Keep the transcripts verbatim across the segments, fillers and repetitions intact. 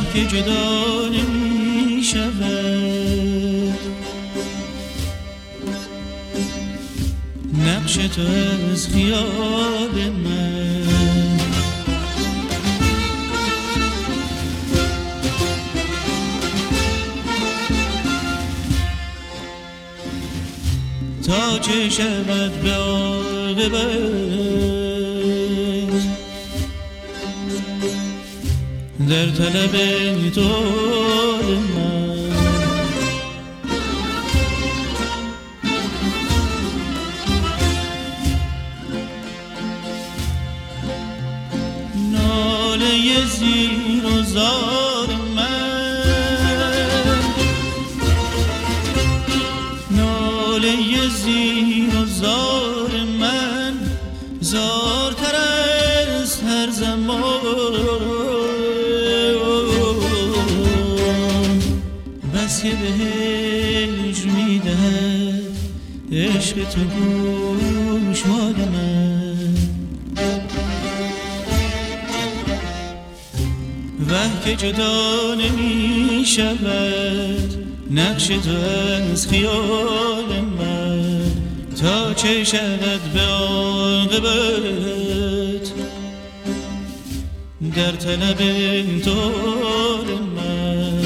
که جدا نمی شود نقش تو از خیال من. تا چه شود به عاقبت در طلب تو من. ناله زیر و زار من، ناله زیر و زار من زارتر از هر زمان. بس که به هجر میدهد عشق تو گوشمال من. وه که جدا نمی شود نقش تو از خیال من. تا چه شود به عاقبت در طلب تو من.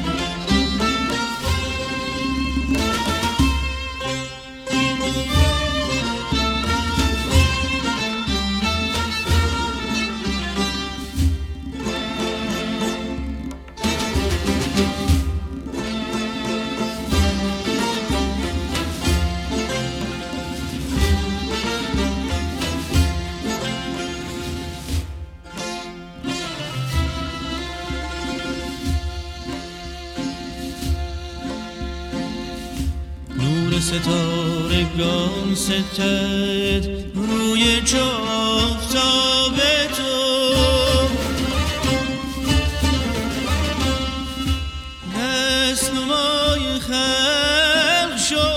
ستارگان ستد روی چافتاب تو. دست نمای خلق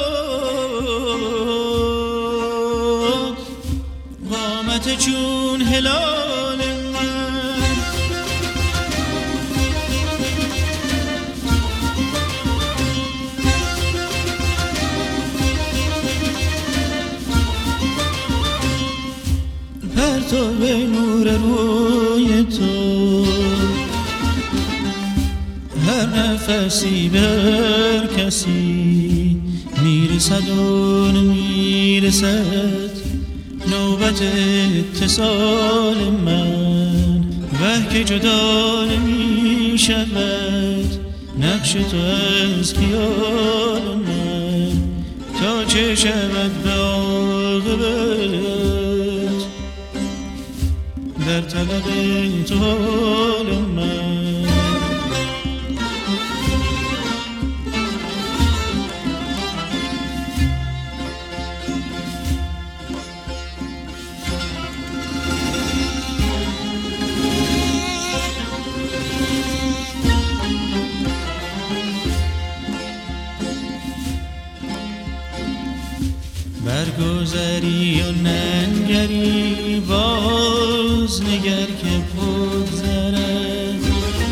شد قامت چون هلال من. تو به نور روی تو هر نفسی بر کسی میرسد و نمیرسد نوبت اتصال من. وه که جدا نمی شود نقش تو از خیال من. تا چه شود به عاقبت در طلب تو من. برگذری و ننگری باز نگر که بگذرد.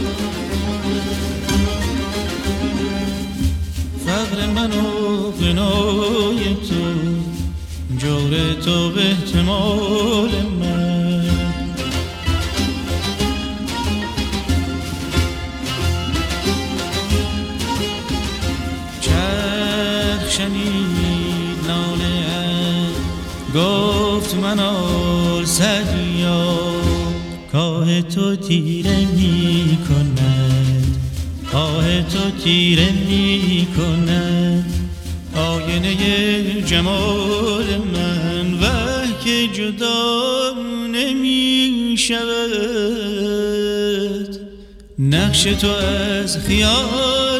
فقر من و غنای تو جور تو به احتمال من. چرخ شنید ناله گفت منال سدیا کاه تو تیره می کند. کاه تو تیره می کند آینه جمال من. وه که جدا نمی شود نقش تو از خیال